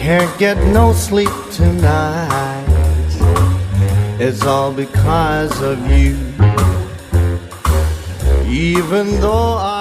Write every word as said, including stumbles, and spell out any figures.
can't get no sleep tonight. It's all because of you. Even though